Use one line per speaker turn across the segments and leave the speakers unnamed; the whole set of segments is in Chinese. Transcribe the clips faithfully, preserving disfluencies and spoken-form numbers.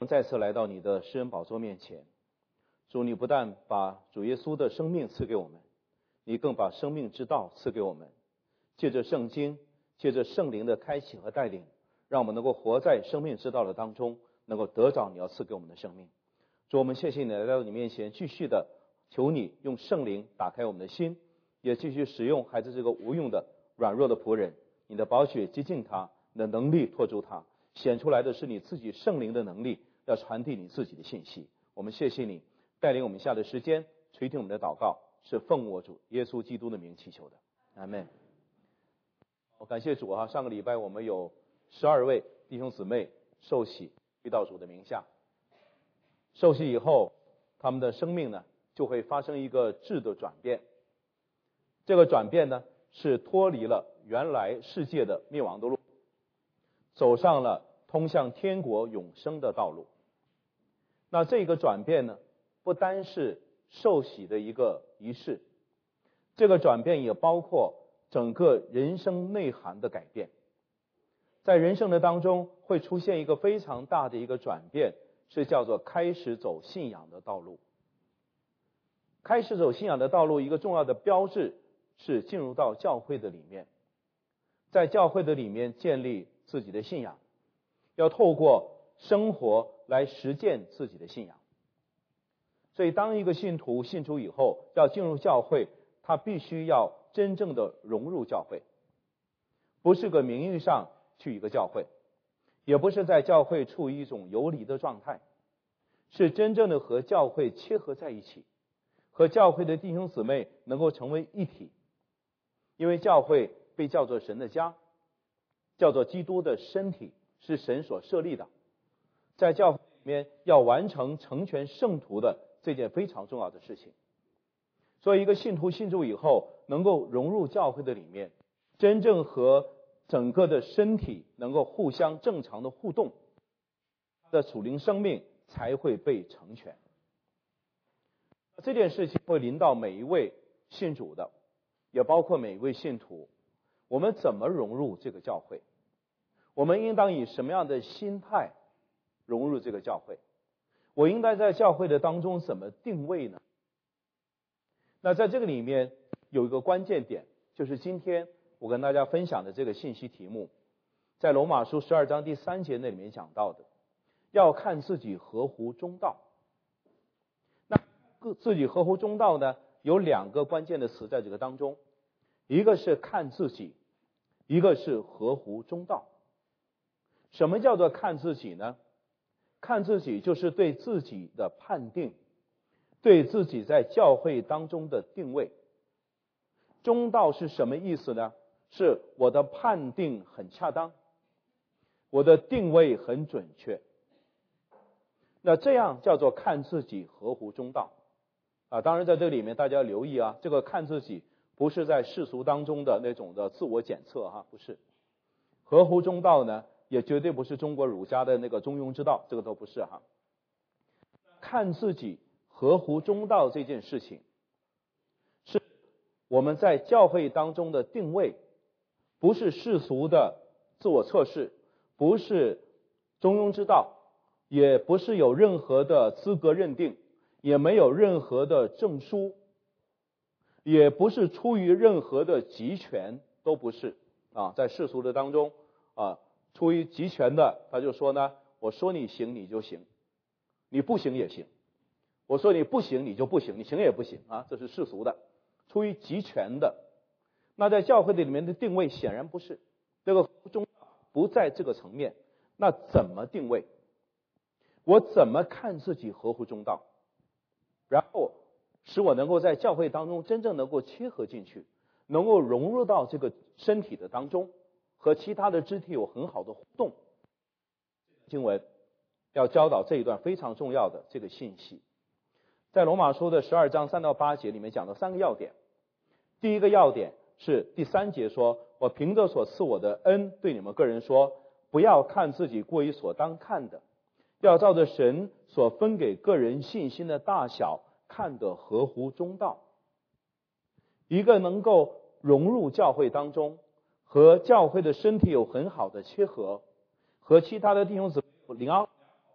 再次来到你的施恩宝座面前，主，你不但把主耶稣的生命赐给我们，你更把生命之道赐给我们，借着圣经，借着圣灵的开启和带领，让我们能够活在生命之道的当中，能够得着你要赐给我们的生命。主，我们谢谢你来到你面前，继续的求你用圣灵打开我们的心，也继续使用孩子这个无用的软弱的仆人，你的宝血接近他，你的能力托住他，显出来的是你自己圣灵的能力，要传递你自己的信息。我们谢谢你带领我们下的时间，垂听我们的祷告，是奉我主耶稣基督的名祈求的，阿们。我感谢主啊，上个礼拜我们有十二位弟兄姊妹受洗归到主的名下，受洗以后，他们的生命呢就会发生一个质的转变。这个转变呢是脱离了原来世界的灭亡的路，走上了通向天国永生的道路。那这个转变呢，不单是受洗的一个仪式，这个转变也包括整个人生内涵的改变。在人生的当中会出现一个非常大的一个转变，是叫做开始走信仰的道路。开始走信仰的道路，一个重要的标志是进入到教会的里面，在教会的里面建立自己的信仰，要透过生活来实践自己的信仰。所以当一个信徒信主以后，要进入教会，他必须要真正的融入教会，不是个名义上去一个教会，也不是在教会处于一种游离的状态，是真正的和教会切合在一起，和教会的弟兄姊妹能够成为一体。因为教会被叫做神的家，叫做基督的身体，是神所设立的，在教会里面要完成成全圣徒的这件非常重要的事情。所以一个信徒信主以后，能够融入教会的里面，真正和整个的身体能够互相正常的互动，他的属灵生命才会被成全。这件事情会临到每一位信主的，也包括每一位信徒。我们怎么融入这个教会？我们应当以什么样的心态融入这个教会？我应该在教会的当中怎么定位呢？那在这个里面有一个关键点，就是今天我跟大家分享的这个信息题目，在罗马书十二章第三节那里面讲到的，要看自己合乎中道。那自己合乎中道呢，有两个关键的词在这个当中，一个是看自己，一个是合乎中道。什么叫做看自己呢？看自己就是对自己的判定，对自己在教会当中的定位。中道是什么意思呢？是我的判定很恰当，我的定位很准确。那这样叫做看自己合乎中道啊。当然在这里面大家要留意啊，这个看自己不是在世俗当中的那种的自我检测哈，不是。合乎中道呢，也绝对不是中国儒家的那个中庸之道，这个都不是哈。看自己合乎中道这件事情，是我们在教会当中的定位，不是世俗的自我测试，不是中庸之道，也不是有任何的资格认定，也没有任何的证书，也不是出于任何的集权，都不是啊。在世俗的当中啊，出于集权的，他就说呢，我说你行你就行，你不行也行，我说你不行你就不行，你行也不行啊，这是世俗的，出于集权的。那在教会的里面的定位显然不是，这个中不在这个层面。那怎么定位？我怎么看自己合乎中道，然后使我能够在教会当中真正能够切合进去，能够融入到这个身体的当中，和其他的肢体有很好的互动。经文要教导这一段非常重要的这个信息，在罗马书的十二章三到八节里面讲了三个要点。第一个要点是第三节说，我凭着所赐我的恩对你们个人说，不要看自己过于所当看的，要照着神所分给个人信心的大小看得合乎中道。一个能够融入教会当中，和教会的身体有很好的切合，和其他的弟兄姊妹灵安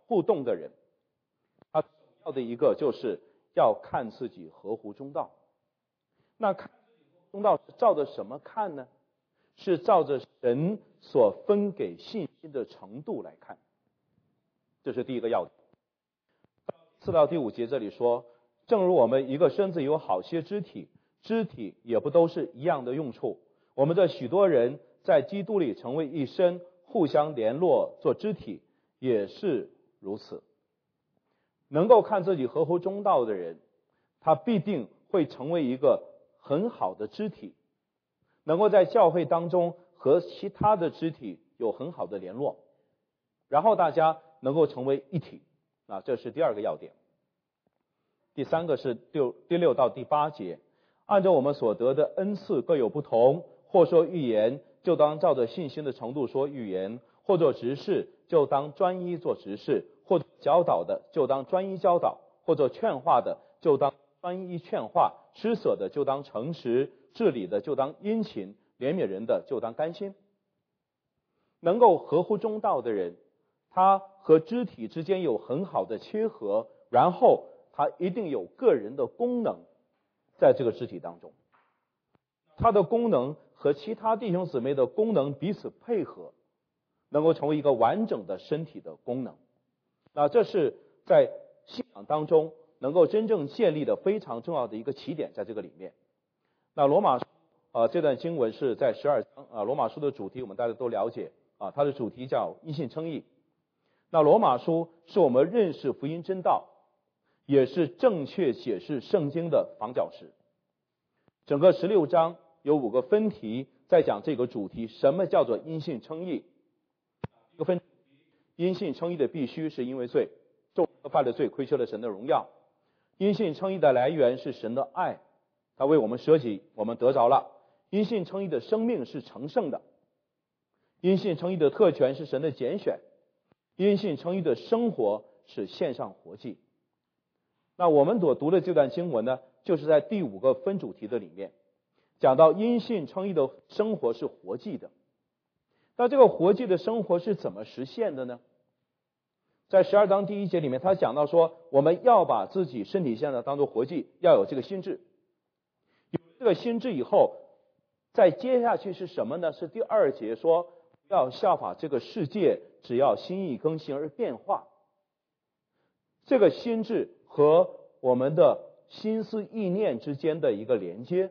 互动的人，他主要的一个就是要看自己合乎中道。那看中道是照着什么看呢？是照着神所分给信心的程度来看，这是第一个要点。四到第五节这里说，正如我们一个身子有好些肢体，肢体也不都是一样的用处。我们的许多人在基督里成为一身，互相联络做肢体，也是如此。能够看自己合乎中道的人，他必定会成为一个很好的肢体，能够在教会当中和其他的肢体有很好的联络，然后大家能够成为一体。啊，这是第二个要点。第三个是六第六到第八节，按照我们所得的恩赐各有不同，或说预言，就当照着信心的程度说预言；或做执事，就当专一做执事；或教导的，就当专一教导；或做劝化的，就当专一劝化；施舍的，就当诚实；治理的，就当殷勤；怜悯人的，就当甘心。能够合乎中道的人，他和肢体之间有很好的切合，然后他一定有个人的功能在这个肢体当中，他的功能和其他弟兄姊妹的功能彼此配合，能够成为一个完整的身体的功能。那这是在信仰当中能够真正建立的非常重要的一个起点，在这个里面。那罗马书呃这段经文是在十二章啊，罗马书的主题我们大家都了解啊，它的主题叫因信称义。那罗马书是我们认识福音真道，也是正确解释圣经的房角石。整个十六章有五个分题在讲这个主题，什么叫做因信称义？一个分题，因信称义的必须是因为罪，众人犯了罪，亏缺了神的荣耀。因信称义的来源是神的爱，他为我们舍己，我们得着了。因信称义的生命是成圣的，因信称义的特权是神的拣选，因信称义的生活是献上活祭。那我们所读的这段经文呢，就是在第五个分主题的里面讲到因信称义的生活是活祭的。那这个活祭的生活是怎么实现的呢？在十二章第一节里面，他讲到说，我们要把自己身体现在当作活祭，要有这个心志。有这个心志以后，再接下去是什么呢？是第二节说，要效法这个世界，只要心意更新而变化。这个心志和我们的心思意念之间的一个连接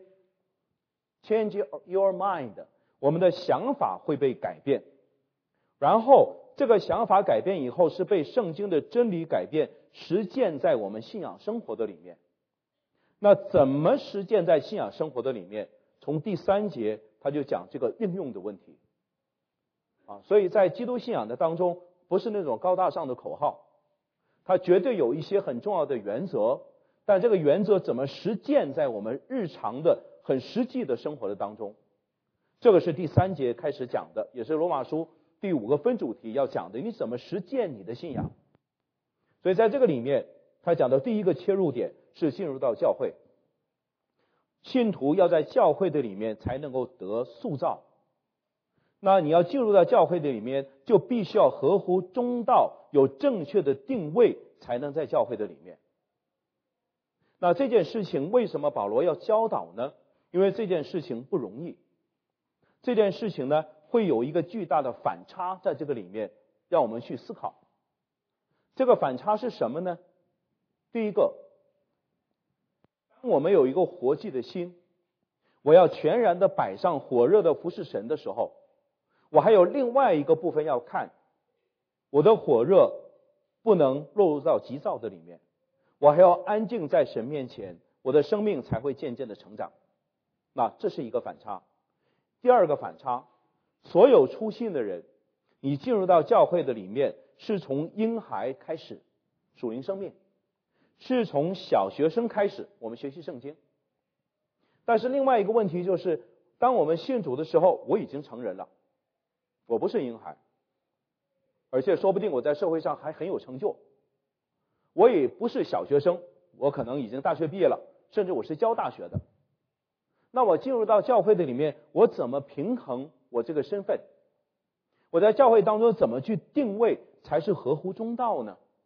，change your mind， 我们的想法会被改变，然后这个想法改变以后是被圣经的真理改变，实践在我们信仰生活的里面。那怎么实践在信仰生活的里面？从第三节他就讲这个应用的问题啊，所以在基督信仰的当中，不是那种高大上的口号，它绝对有一些很重要的原则，但这个原则怎么实践在我们日常的很实际的生活的当中，这个是第三节开始讲的，也是罗马书第五个分主题要讲的，你怎么实践你的信仰。所以在这个里面他讲的第一个切入点是进入到教会，信徒要在教会的里面才能够得塑造。那你要进入到教会的里面，就必须要合乎中道，有正确的定位，才能在教会的里面。那这件事情为什么保罗要教导呢？因为这件事情不容易，这件事情呢会有一个巨大的反差在这个里面，让我们去思考。这个反差是什么呢？第一个，当我们有一个活祭的心，我要全然的摆上火热的服侍神的时候，我还有另外一个部分要看，我的火热不能落入到急躁的里面，我还要安静在神面前，我的生命才会渐渐的成长。那这是一个反差。第二个反差，所有初信的人，你进入到教会的里面，是从婴孩开始属灵生命，是从小学生开始我们学习圣经。但是另外一个问题就是，当我们信主的时候，我已经成人了，我不是婴孩，而且说不定我在社会上还很有成就，我也不是小学生，我可能已经大学毕业了，甚至我是教大学的。那我进入到教会的里面，我怎么平衡我这个身份？我在教会当中怎么去定位才是合乎中道呢？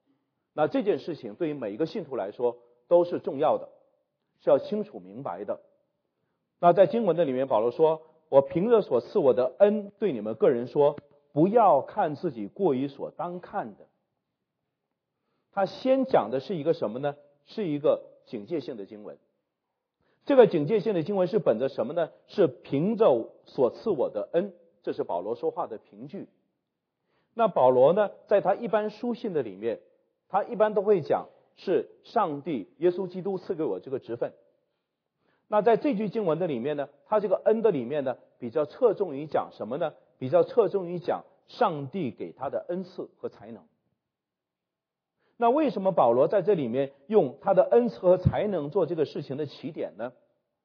那这件事情对于每一个信徒来说都是重要的，是要清楚明白的。那在经文的里面，保罗说，我凭着所赐我的恩对你们个人说，不要看自己过于所当看的。他先讲的是一个什么呢？是一个警戒性的经文。这个警戒性的经文是本着什么呢？是凭着所赐我的恩，这是保罗说话的凭据。那保罗呢，在他一般书信的里面，他一般都会讲是上帝耶稣基督赐给我这个职分。那在这句经文的里面呢，他这个恩的里面呢，比较侧重于讲什么呢？比较侧重于讲上帝给他的恩赐和才能。那为什么保罗在这里面用他的恩赐和才能做这个事情的起点呢？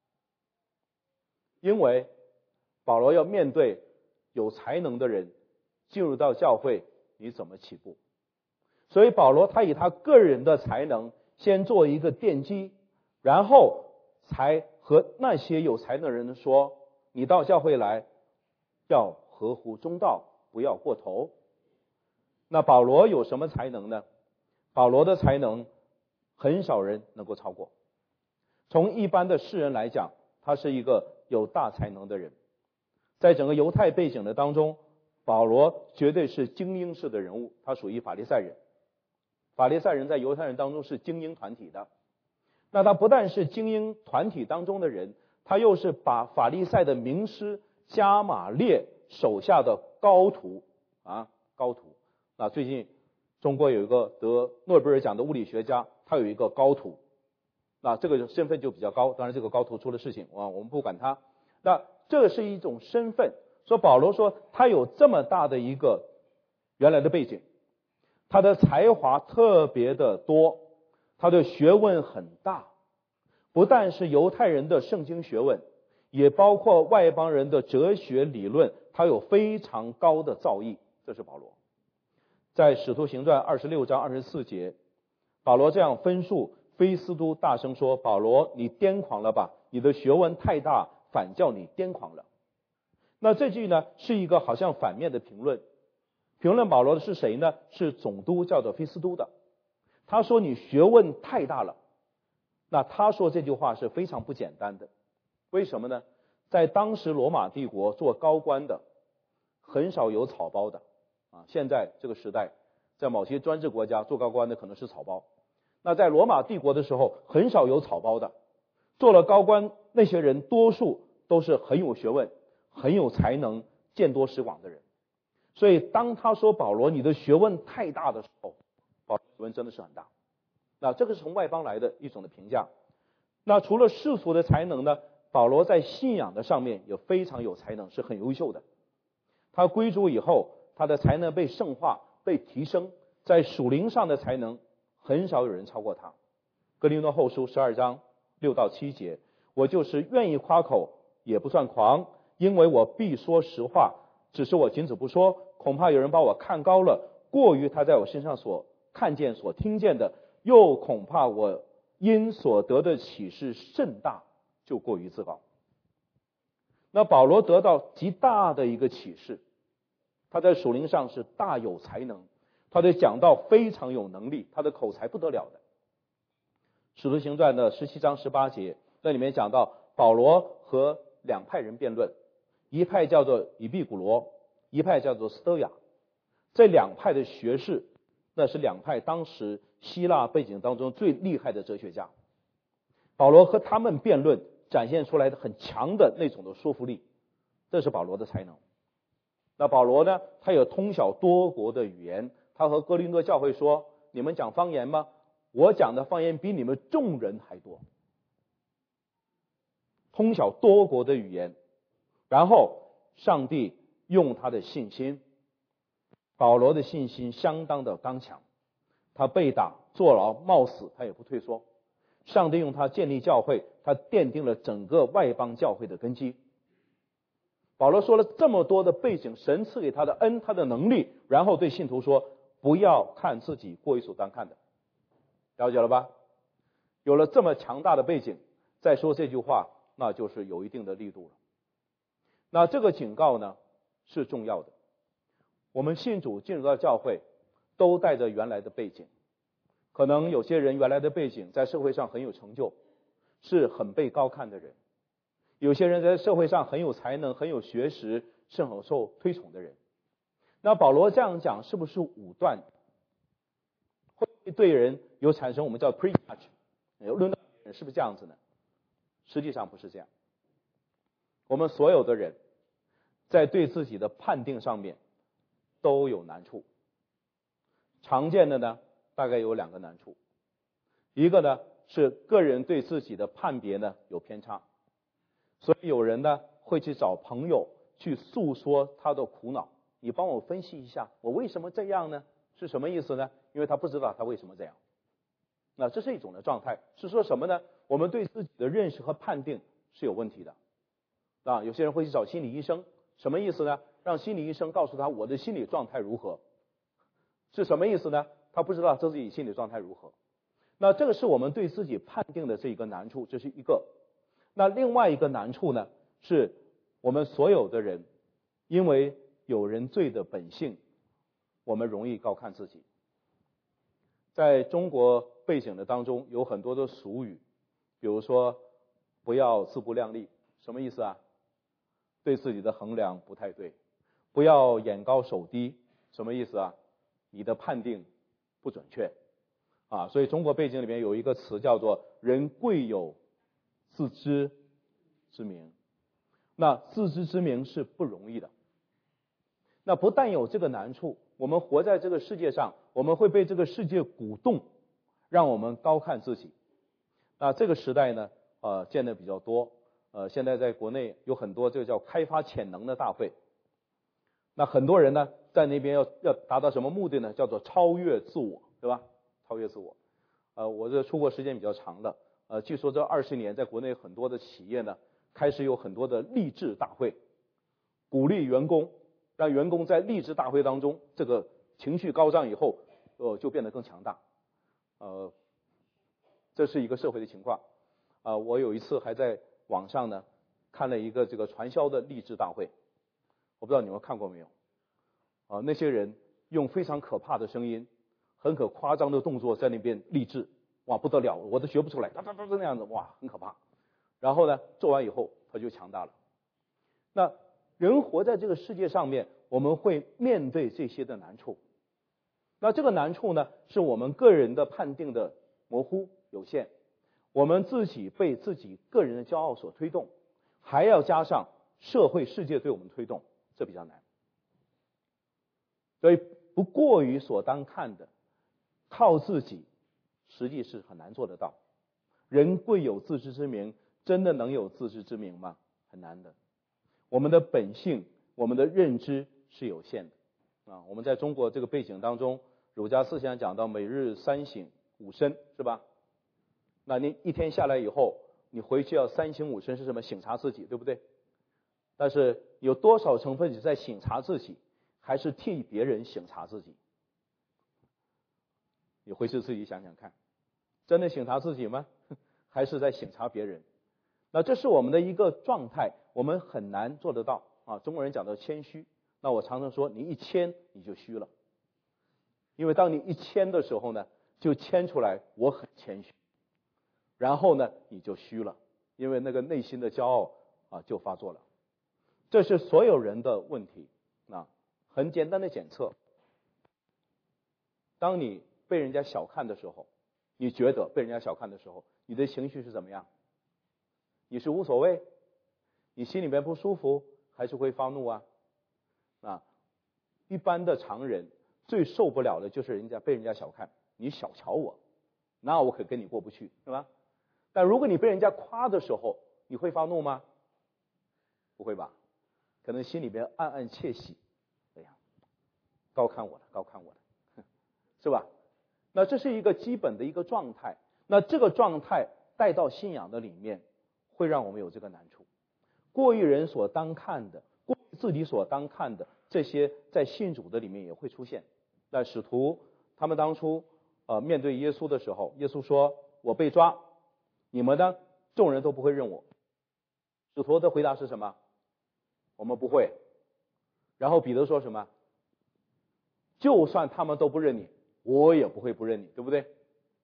因为保罗要面对有才能的人进入到教会，你怎么起步？所以保罗他以他个人的才能先做一个奠基，然后才和那些有才能的人说，你到教会来要合乎中道，不要过头。那保罗有什么才能呢？保罗的才能很少人能够超过。从一般的世人来讲，他是一个有大才能的人。在整个犹太背景的当中，保罗绝对是精英式的人物，他属于法利赛人。法利赛人在犹太人当中是精英团体的。那他不但是精英团体当中的人，他又是把法利赛的名师加马列手下的高徒啊，高徒。那最近中国有一个得诺贝尔奖的物理学家，他有一个高徒，那这个身份就比较高。当然这个高徒出了事情啊，我们不管他。那这个是一种身份。说保罗说他有这么大的一个原来的背景，他的才华特别的多，他的学问很大，不但是犹太人的圣经学问，也包括外邦人的哲学理论，他有非常高的造诣。这是保罗。在使徒行传二十六章二十四节，保罗这样分述，菲斯都大声说，保罗你癫狂了吧，你的学问太大，反叫你癫狂了。那这句呢是一个好像反面的评论，评论保罗的是谁呢？是总督叫做菲斯都的。他说你学问太大了。那他说这句话是非常不简单的。为什么呢？在当时罗马帝国做高官的很少有草包的啊，现在这个时代在某些专制国家做高官的可能是草包，那在罗马帝国的时候很少有草包的。做了高官那些人多数都是很有学问很有才能见多识广的人。所以当他说保罗你的学问太大的时候，保罗学问真的是很大。那这个是从外邦来的一种的评价。那除了世俗的才能呢，保罗在信仰的上面也非常有才能，是很优秀的。他归主以后，他的才能被圣化被提升，在属灵上的才能很少有人超过他。哥林多后书十二章六到七节，我就是愿意夸口也不算狂，因为我必说实话，只是我仅此不说，恐怕有人把我看高了，过于他在我身上所看见所听见的，又恐怕我因所得的启示甚大，就过于自高。那保罗得到极大的一个启示，他在属灵上是大有才能，他的讲道非常有能力，他的口才不得了的。使徒行传的十七章十八节，那里面讲到保罗和两派人辩论，一派叫做以毕古罗，一派叫做斯德亚。这两派的学士，那是两派当时希腊背景当中最厉害的哲学家。保罗和他们辩论，展现出来的很强的那种的说服力，这是保罗的才能。那保罗呢，他有通晓多国的语言，他和哥林多教会说，你们讲方言吗？我讲的方言比你们众人还多。通晓多国的语言，然后上帝用他的信心，保罗的信心相当的刚强，他被打坐牢冒死他也不退缩。上帝用他建立教会，他奠定了整个外邦教会的根基。保罗说了这么多的背景，神赐给他的恩，他的能力，然后对信徒说，不要看自己过于所当看的。了解了吧？有了这么强大的背景，再说这句话，那就是有一定的力度了。那这个警告呢是重要的。我们信主进入到教会，都带着原来的背景， 可能有些人原来的背景在社会上很有成就，是很被高看的人；有些人在社会上很有才能、很有学识，是很受推崇的人。那保罗这样讲，是不是武断？会对人有产生我们叫 prejudge， 论断人是不是这样子呢？实际上不是这样。我们所有的人在对自己的判定上面都有难处。常见的呢，大概有两个难处。一个呢是个人对自己的判别呢有偏差，所以有人呢会去找朋友去诉说他的苦恼，你帮我分析一下，我为什么这样呢？是什么意思呢？因为他不知道他为什么这样。那这是一种的状态，是说什么呢？我们对自己的认识和判定是有问题的。啊，有些人会去找心理医生，什么意思呢？让心理医生告诉他我的心理状态如何，是什么意思呢？他不知道自己心理状态如何。那这个是我们对自己判定的这一个难处，这是一个。那另外一个难处呢，是我们所有的人因为有人罪的本性，我们容易高看自己。在中国背景的当中有很多的俗语，比如说不要自不量力，什么意思啊？对自己的衡量不太对。不要眼高手低，什么意思啊？你的判定不准确啊。所以中国背景里面有一个词叫做人贵有自知之明。那自知之明是不容易的。那不但有这个难处，我们活在这个世界上，我们会被这个世界鼓动，让我们高看自己。那这个时代呢，呃，见得比较多。呃，现在在国内有很多这个叫开发潜能的大会。那很多人呢，在那边要要达到什么目的呢？叫做超越自我，对吧？超越自我。呃，我这出国时间比较长的，呃，据说这二十年，在国内很多的企业呢，开始有很多的励志大会，鼓励员工，让员工在励志大会当中，这个情绪高涨以后，呃，就变得更强大。呃，这是一个社会的情况。啊、呃，我有一次还在网上呢看了一个这个传销的励志大会，我不知道你们看过没有？啊、呃，那些人用非常可怕的声音，很可夸张的动作在那边励志，哇，不得了，我都学不出来，哒哒哒那样子，哇，很可怕。然后呢，做完以后他就强大了。那人活在这个世界上面，我们会面对这些的难处。那这个难处呢，是我们个人的判定的模糊有限，我们自己被自己个人的骄傲所推动，还要加上社会世界对我们推动，这比较难。所以不过于所当看的，靠自己实际是很难做得到。人贵有自知之明，真的能有自知之明吗？很难的。我们的本性，我们的认知是有限的啊。我们在中国这个背景当中，儒家思想讲到每日三省吾身，是吧？那你一天下来以后，你回去要三省吾身是什么？省察自己，对不对？但是有多少成分是在省察自己，还是替别人省察自己？你回去自己想想看，真的省察自己吗？还是在省察别人？那这是我们的一个状态，我们很难做得到啊。中国人讲到谦虚，那我常常说，你一谦你就虚了，因为当你一谦的时候呢，就谦出来我很谦虚，然后呢你就虚了，因为那个内心的骄傲啊就发作了。这是所有人的问题啊，很简单的检测。当你被人家小看的时候，你觉得被人家小看的时候，你的情绪是怎么样？你是无所谓，你心里面不舒服，还是会发怒啊？啊，一般的常人最受不了的就是人家被人家小看，你小瞧我，那我可跟你过不去，是吧？但如果你被人家夸的时候，你会发怒吗？不会吧？可能心里边暗暗窃喜，哎呀，高看我了，高看我了，是吧？那这是一个基本的一个状态。那这个状态带到信仰的里面，会让我们有这个难处。过于人所当看的，过于自己所当看的，这些在信主的里面也会出现。那使徒他们当初呃面对耶稣的时候，耶稣说：“我被抓，你们呢？众人都不会认我。”使徒的回答是什么？我们不会。然后彼得说什么？就算他们都不认你，我也不会不认你，对不对？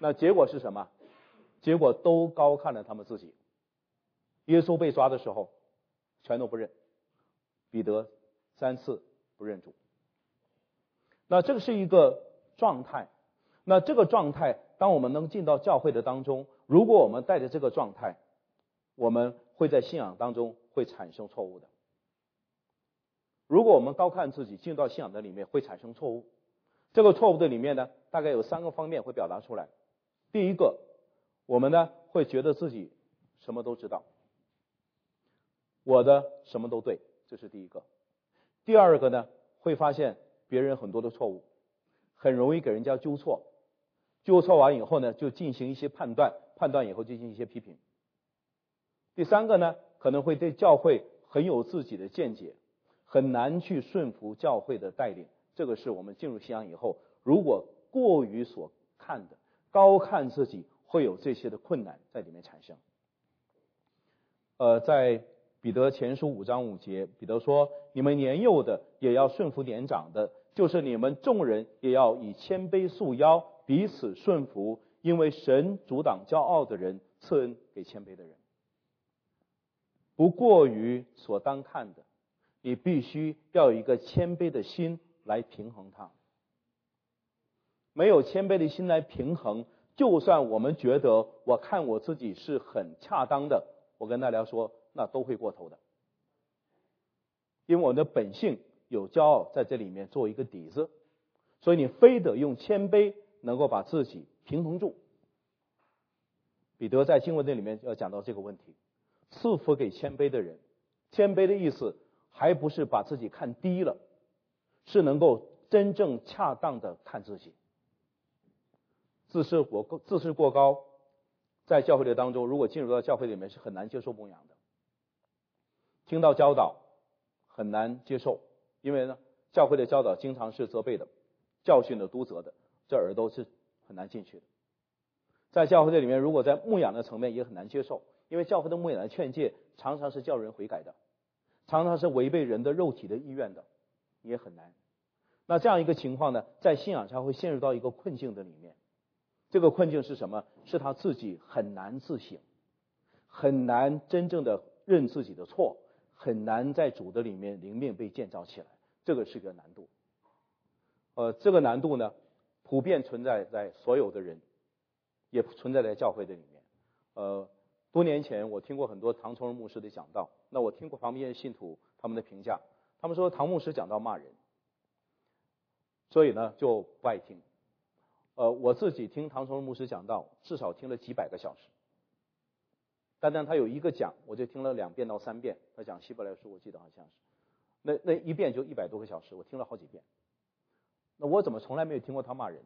那结果是什么？结果都高看了他们自己。耶稣被抓的时候，全都不认。彼得三次不认主。那这个是一个状态。那这个状态，当我们能进到教会的当中，如果我们带着这个状态，我们会在信仰当中会产生错误的。如果我们高看自己，进入到信仰的里面会产生错误。这个错误的里面呢，大概有三个方面会表达出来。第一个，我们呢会觉得自己什么都知道，我的什么都对，这是第一个。第二个呢，会发现别人很多的错误，很容易给人家纠错，纠错完以后呢，就进行一些判断，判断以后进行一些批评。第三个呢，可能会对教会很有自己的见解，很难去顺服教会的带领。这个是我们进入信仰以后，如果过于所看的，高看自己，会有这些的困难在里面产生。呃，在彼得前书五章五节，彼得说：你们年幼的也要顺服年长的，就是你们众人也要以谦卑束腰，彼此顺服，因为神阻挡骄傲的人，赐恩给谦卑的人。不过于所当看的，你必须要有一个谦卑的心来平衡它。没有谦卑的心来平衡，就算我们觉得我看我自己是很恰当的，我跟大家说，那都会过头的。因为我的本性有骄傲在这里面做一个底子，所以你非得用谦卑能够把自己平衡住。彼得在经文这里面要讲到这个问题，赐福给谦卑的人。谦卑的意思还不是把自己看低了，是能够真正恰当的看自己。自视过自视过高，在教会的当中，如果进入到教会里面是很难接受牧养的。听到教导很难接受，因为呢，教会的教导经常是责备的、教训的、督责的，这耳朵是很难进去的。在教会的里面，如果在牧养的层面也很难接受，因为教会的牧养的劝诫常常是叫人悔改的，常常是违背人的肉体的意愿的，也很难。那这样一个情况呢，在信仰上会陷入到一个困境的里面。这个困境是什么？是他自己很难自省，很难真正的认自己的错，很难在主的里面灵命被建造起来，这个是个难度。呃，这个难度呢，普遍存在在所有的人，也存在在教会的里面。呃，多年前我听过很多唐崇荣牧师的讲道，那我听过旁边的信徒他们的评价，他们说唐牧师讲道骂人，所以呢就不爱听。呃，我自己听唐崇荣牧师讲道，至少听了几百个小时。单单他有一个讲，我就听了两遍到三遍。他讲希伯来书，我记得好像是，那那一遍就一百多个小时，我听了好几遍。那我怎么从来没有听过他骂人？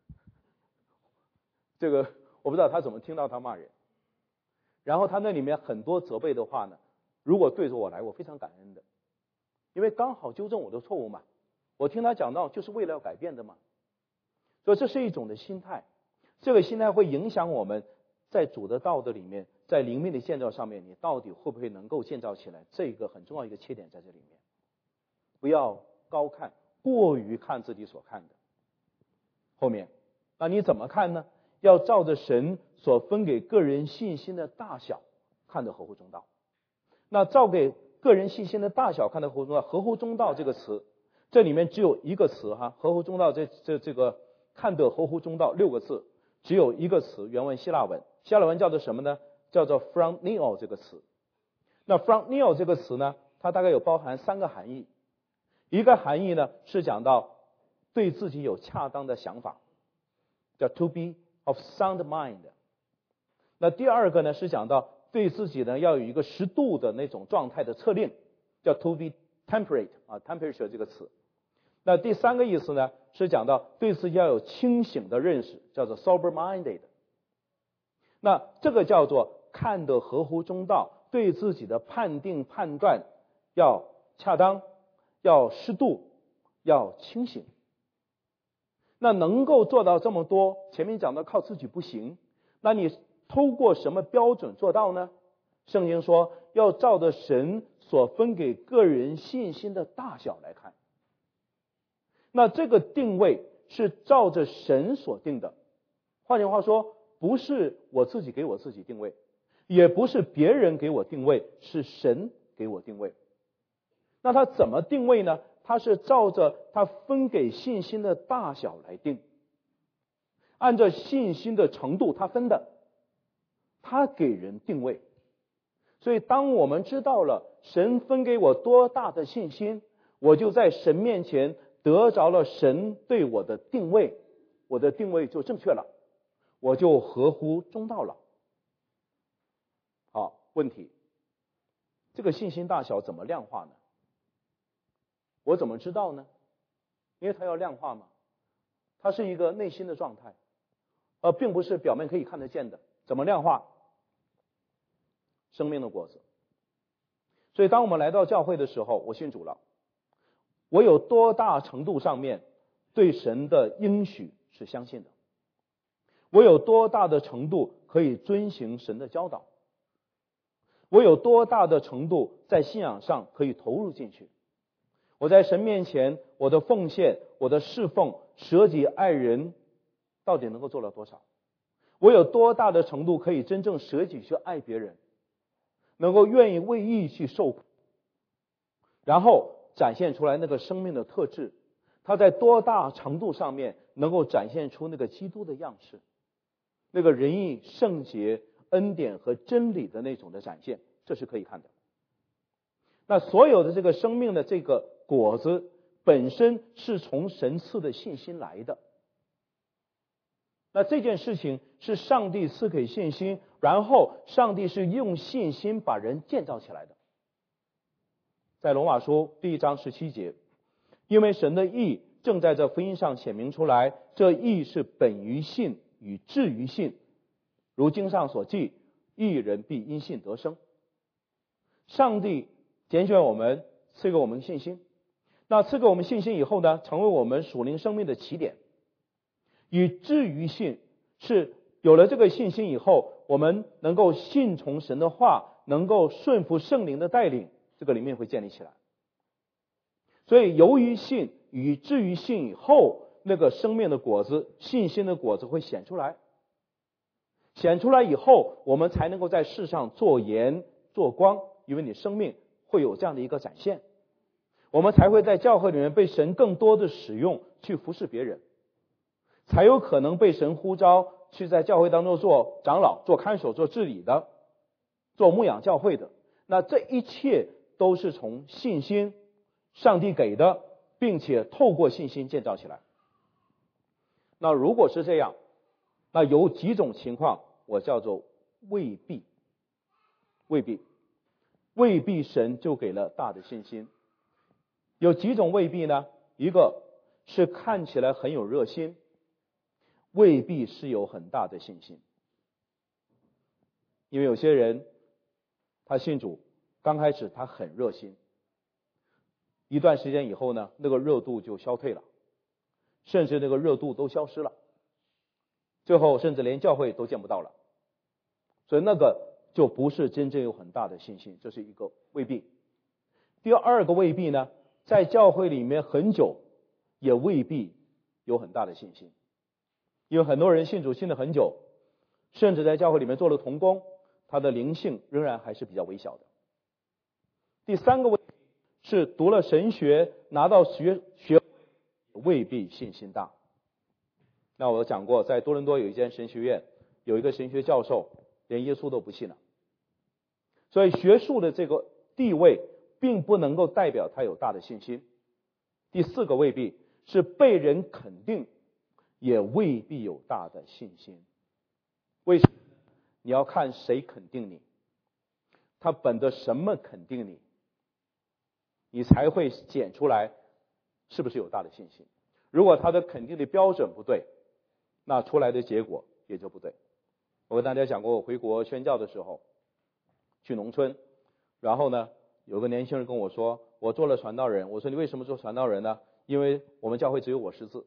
这个我不知道他怎么听到他骂人。然后他那里面很多责备的话呢，如果对着我来，我非常感恩的，因为刚好纠正我的错误嘛。我听他讲道就是为了要改变的嘛。所以这是一种的心态，这个心态会影响我们在主的道德里面，在灵命的建造上面，你到底会不会能够建造起来？这个很重要一个切点在这里面。不要高看，过于看自己所看的。后面，那你怎么看呢？要照着神所分给个人信心的大小，看得合乎中道。那照给个人信心的大小看得合乎中道，合乎中道这个词，这里面只有一个词哈，合乎中道这这这个。看得合乎中道六个字，只有一个词，原文希腊文，希腊文叫做什么呢？叫做 phroneo 这个词。那 phroneo 这个词呢，它大概有包含三个含义。一个含义呢是讲到对自己有恰当的想法，叫 to be of sound mind。那第二个呢是讲到对自己呢要有一个适度的那种状态的测令，叫 to be temperate 啊 temperature 这个词。那第三个意思呢，是讲到对自己要有清醒的认识，叫做 sober-minded。那这个叫做看得合乎中道，对自己的判定判断要恰当，要适度，要清醒。那能够做到这么多，前面讲到靠自己不行，那你透过什么标准做到呢？圣经说要照着神所分给个人信心的大小来看。那这个定位是照着神所定的， 换句话说，不是我自己给我自己定位，也不是别人给我定位，是神给我定位。那他怎么定位呢？他是照着他分给信心的大小来定，按照信心的程度他分的，他给人定位。所以当我们知道了神分给我多大的信心，我就在神面前得着了神对我的定位，我的定位就正确了，我就合乎中道了。好，问题，这个信心大小怎么量化呢？我怎么知道呢？因为它要量化嘛，它是一个内心的状态，而并不是表面可以看得见的。怎么量化？生命的果子。所以当我们来到教会的时候，我信主了，我有多大程度上面对神的应许是相信的，我有多大的程度可以遵行神的教导，我有多大的程度在信仰上可以投入进去，我在神面前我的奉献，我的侍奉，舍己爱人到底能够做到多少，我有多大的程度可以真正舍己去爱别人，能够愿意为义去受苦，然后展现出来那个生命的特质，它在多大程度上面能够展现出那个基督的样式，那个仁义圣洁恩典和真理的那种的展现，这是可以看的。那所有的这个生命的这个果子本身是从神赐的信心来的，那这件事情是上帝赐给信心，然后上帝是用信心把人建造起来的。在罗马书第一章十七节，因为神的义正在这福音上显明出来，这义是本于信与至于信，如经上所记，义人必因信得生。上帝拣选我们，赐给我们信心，那赐给我们信心以后呢，成为我们属灵生命的起点。以至于信，是有了这个信心以后，我们能够信从神的话，能够顺服圣灵的带领，这个里面会建立起来。所以由于信以至于信以后，那个生命的果子，信心的果子会显出来，显出来以后，我们才能够在世上做盐做光，因为你生命会有这样的一个展现，我们才会在教会里面被神更多的使用去服侍别人，才有可能被神呼召去在教会当中做长老、做看守、做治理的，做牧养教会的。那这一切都是从信心上帝给的，并且透过信心建造起来。那如果是这样，那有几种情况我叫做未必，未必未必神就给了大的信心。有几种未必呢？一个是看起来很有热心，未必是有很大的信心。因为有些人他信主刚开始他很热心，一段时间以后呢，那个热度就消退了，甚至那个热度都消失了，最后甚至连教会都见不到了，所以那个就不是真正有很大的信心，这是一个未必。第二个未必呢，在教会里面很久也未必有很大的信心，因为很多人信主信了很久，甚至在教会里面做了同工，他的灵性仍然还是比较微小的。第三个未必是读了神学拿到学学位未必信心大。那我讲过，在多伦多有一间神学院，有一个神学教授连耶稣都不信了，所以学术的这个地位并不能够代表他有大的信心。第四个未必是被人肯定，也未必有大的信心。为什么？你要看谁肯定你，他本着什么肯定你，你才会检出来是不是有大的信心。如果他的肯定的标准不对，那出来的结果也就不对。我跟大家讲过，我回国宣教的时候去农村，然后呢有个年轻人跟我说，我做了传道人。我说你为什么做传道人呢？因为我们教会只有我识字，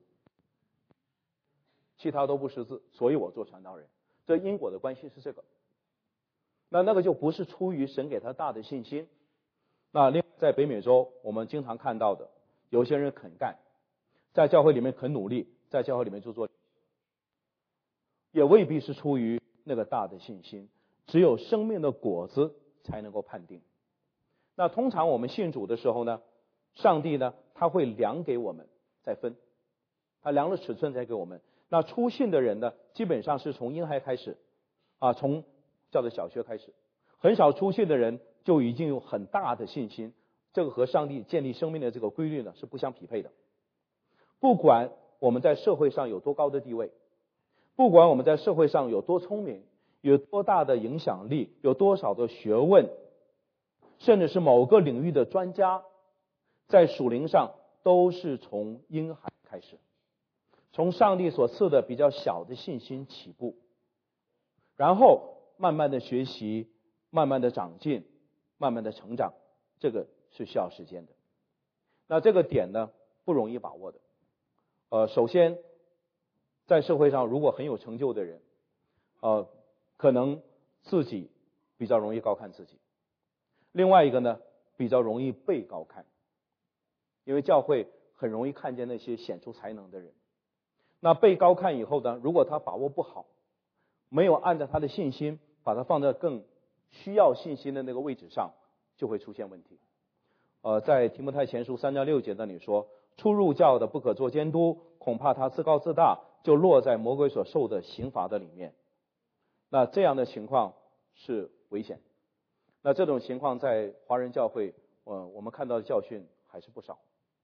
其他都不识字，所以我做传道人。这因果的关系是这个。那那个就不是出于神给他大的信心。那另外在北美洲我们经常看到的，有些人肯干，在教会里面肯努力，在教会里面就做。 也未必是出于那个大的信心。只有生命的果子才能够判定。那通常我们信主的时候呢，上帝呢他会量给我们再分，他量了尺寸再给我们。那初信的人呢，基本上是从婴孩开始啊，从叫做小学开始，很少初信的人就已经有很大的信心。这个和上帝建立生命的这个规律呢是不相匹配的。不管我们在社会上有多高的地位，不管我们在社会上有多聪明，有多大的影响力，有多少的学问，甚至是某个领域的专家，在属灵上都是从婴孩开始，从上帝所赐的比较小的信心起步，然后慢慢的学习，慢慢的长进，慢慢的成长，这个是需要时间的。那这个点呢不容易把握的。呃，首先在社会上如果很有成就的人，呃，可能自己比较容易高看自己。另外一个呢，比较容易被高看，因为教会很容易看见那些显出才能的人。那被高看以后呢，如果他把握不好，没有按照他的信心把他放在更需要信心的那个位置上，就会出现问题。呃，在提摩太前书三章六节那里说，初入教的不可做监督，恐怕他自高自大，就落在魔鬼所受的刑罚的里面。那这样的情况是危险。那这种情况在华人教会，呃，我们看到的教训还是不少。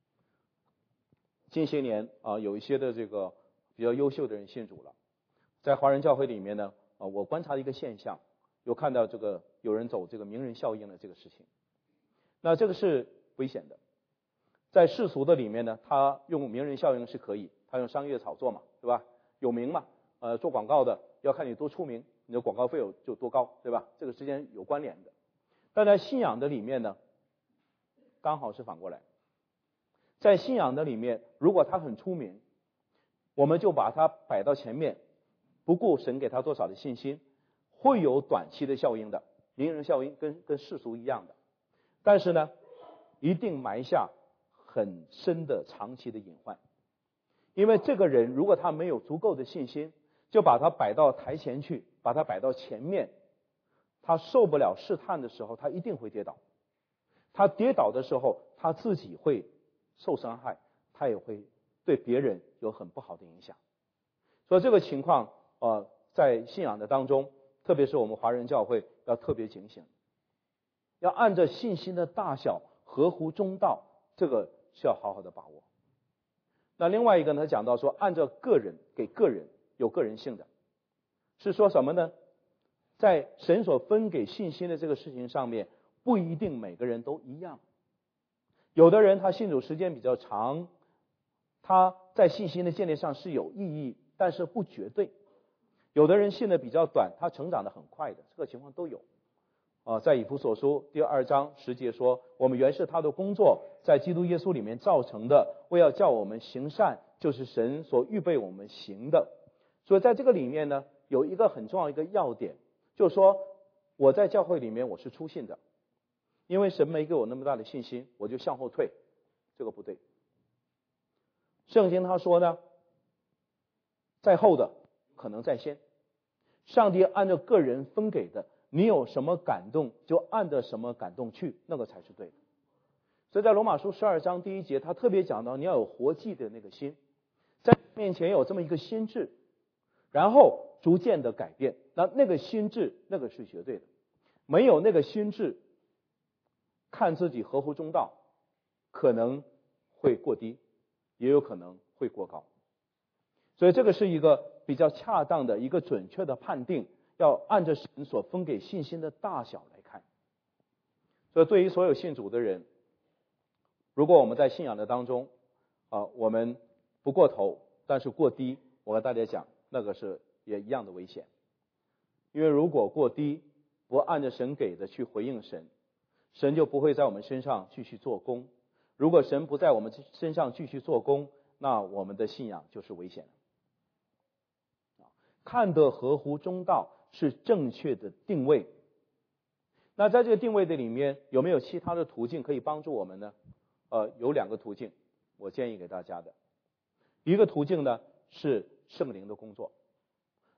近些年啊、呃，有一些的这个比较优秀的人信主了。在华人教会里面呢，啊、呃，我观察一个现象，有看到这个有人走这个名人效应的这个事情。那这个是危险的。在世俗的里面呢，他用名人效应是可以，他用商业炒作嘛，对吧？有名嘛，呃，做广告的要看你多出名，你的广告费有就多高，对吧？这个之间有关联的。但在信仰的里面呢，刚好是反过来。在信仰的里面，如果他很出名，我们就把他摆到前面，不顾神给他多少的信心，会有短期的效应的，名人效应跟跟世俗一样的。但是呢，一定埋下很深的长期的隐患。因为这个人如果他没有足够的信心，就把他摆到台前去，把他摆到前面，他受不了试探的时候，他一定会跌倒。他跌倒的时候，他自己会受伤害，他也会对别人有很不好的影响。所以这个情况呃，在信仰的当中，特别是我们华人教会要特别警醒，要按照信心的大小合乎中道，这个是要好好的把握。那另外一个呢，讲到说按照个人给个人有个人性的，是说什么呢？在神所分给信心的这个事情上面，不一定每个人都一样。有的人他信主时间比较长，他在信心的建立上是有意义，但是不绝对。有的人信的比较短，他成长的很快的，这个情况都有。啊，在以弗所书第二章十节说，我们原是他的工作，在基督耶稣里面造成的，为要叫我们行善，就是神所预备我们行的。所以在这个里面呢，有一个很重要一个要点，就是说我在教会里面我是初信的，因为神没给我那么大的信心，我就向后退，这个不对。圣经他说呢，在后的可能在先，上帝按照个人分给的，你有什么感动就按着什么感动去，那个才是对的。所以在罗马书十二章第一节，他特别讲到你要有活祭的那个心，在面前有这么一个心智，然后逐渐的改变。那那个心智，那个是绝对的。没有那个心智，看自己合乎中道，可能会过低，也有可能会过高。所以这个是一个比较恰当的一个准确的判定，要按照神所分给信心的大小来看。所以对于所有信主的人，如果我们在信仰的当中啊，我们不过头，但是过低，我和大家讲，那个是也一样的危险。因为如果过低，不按照神给的去回应神，神就不会在我们身上继续做工。如果神不在我们身上继续做工，那我们的信仰就是危险的。看得合乎中道是正确的定位。那在这个定位的里面，有没有其他的途径可以帮助我们呢？呃，有两个途径，我建议给大家的。一个途径呢是圣灵的工作。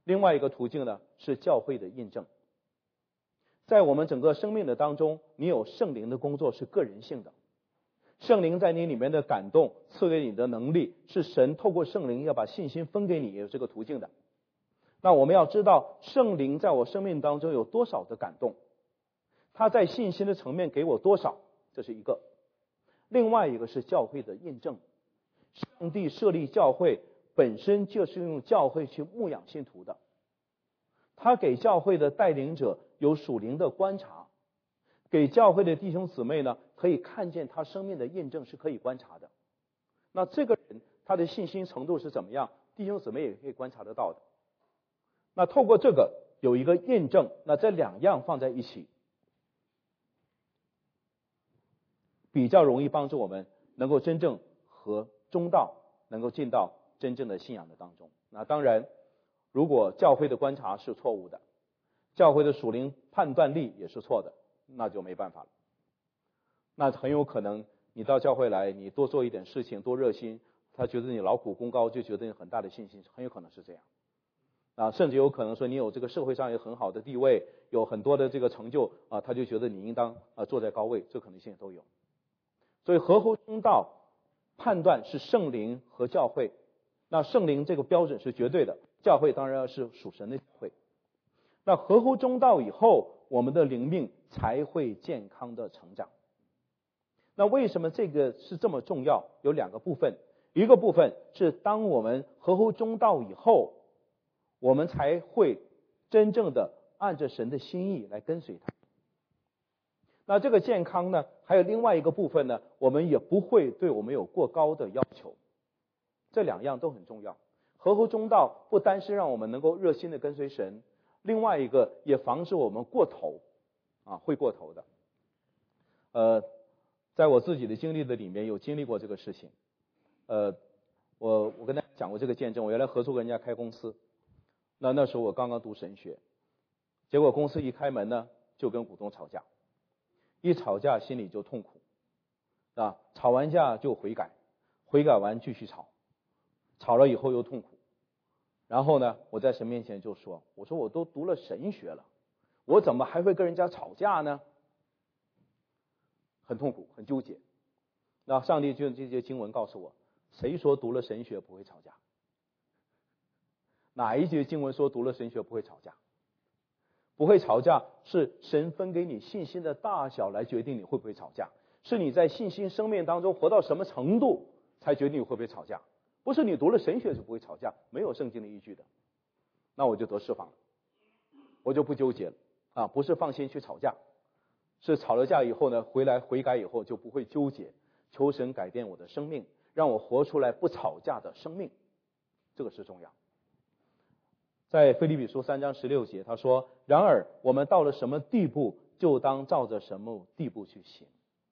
另外一个途径呢是教会的印证。在我们整个生命的当中，你有圣灵的工作是个人性的，圣灵在你里面的感动，赐给你的能力，是神透过圣灵要把信心分给你，也有这个途径的。那我们要知道圣灵在我生命当中有多少的感动，他在信心的层面给我多少，这是一个。另外一个是教会的印证，上帝设立教会本身就是用教会去牧养信徒的，他给教会的带领者有属灵的观察，给教会的弟兄姊妹呢可以看见他生命的印证是可以观察的。那这个人他的信心程度是怎么样，弟兄姊妹也可以观察得到的。那透过这个有一个印证，那这两样放在一起，比较容易帮助我们能够真正和中道能够进到真正的信仰的当中。那当然如果教会的观察是错误的，教会的属灵判断力也是错的，那就没办法了。那很有可能你到教会来，你多做一点事情，多热心，他觉得你劳苦功高，就觉得你很大的信心，很有可能是这样啊，甚至有可能说你有这个社会上有很好的地位，有很多的这个成就啊，他就觉得你应当啊坐在高位，这可能性都有。所以合乎中道判断是圣灵和教会，那圣灵这个标准是绝对的，教会当然是属神的教会。那合乎中道以后，我们的灵命才会健康的成长。那为什么这个是这么重要？有两个部分，一个部分是当我们合乎中道以后，我们才会真正的按着神的心意来跟随他。那这个健康呢，还有另外一个部分呢，我们也不会对我们有过高的要求。这两样都很重要。合乎中道不单是让我们能够热心的跟随神，另外一个也防止我们过头啊，会过头的。呃，在我自己的经历的里面有经历过这个事情。呃，我我跟大家讲过这个见证，我原来合作跟人家开公司，那那时候我刚刚读神学，结果公司一开门呢，就跟股东吵架，一吵架心里就痛苦啊，吵完架就悔改，悔改完继续吵，吵了以后又痛苦。然后呢，我在神面前就说，我说我都读了神学了，我怎么还会跟人家吵架呢？很痛苦，很纠结。那上帝就这些经文告诉我，谁说读了神学不会吵架？哪一节经文说读了神学不会吵架？不会吵架是神分给你信心的大小来决定你会不会吵架，是你在信心生命当中活到什么程度才决定你会不会吵架，不是你读了神学就不会吵架，没有圣经的依据的。那我就得释放了，我就不纠结了啊，不是放心去吵架，是吵了架以后呢，回来悔改以后就不会纠结，求神改变我的生命，让我活出来不吵架的生命，这个是重要。在腓立比书三章十六节他说，然而我们到了什么地步，就当照着什么地步去行。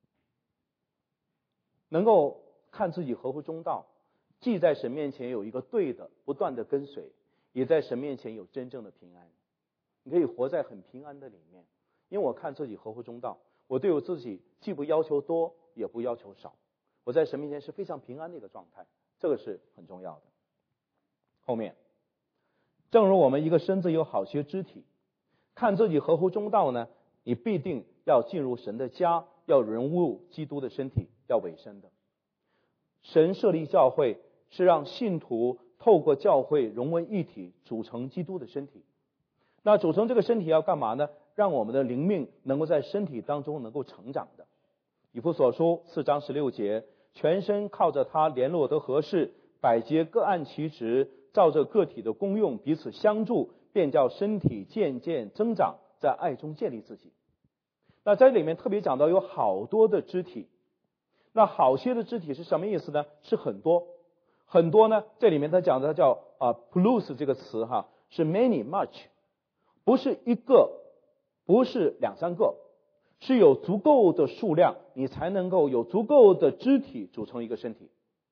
能够看自己合乎中道，既在神面前有一个对的不断的跟随，也在神面前有真正的平安。你可以活在很平安的里面，因为我看自己合乎中道，我对我自己既不要求多也不要求少，我在神面前是非常平安的一个状态，这个是很重要的。后面正如我们一个身子有好些肢体，看自己合乎中道呢，你必定要进入神的家，要融入基督的身体，要委身的。神设立教会是让信徒透过教会融为一体，组成基督的身体。那组成这个身体要干嘛呢？让我们的灵命能够在身体当中能够成长的。以弗所书四章十六节，全身靠着他联络得合适，百节各按其职，照着个体的功用彼此相助，便叫身体渐渐增长，在爱中建立自己。那在里面特别讲到有好多的肢体，那好些的肢体是什么意思呢？是很多很多呢，这里面他讲的叫啊 plus 这个词哈，是 many much， 不是一个，不是两三个，是有足够的数量，你才能够有足够的肢体组成一个身体。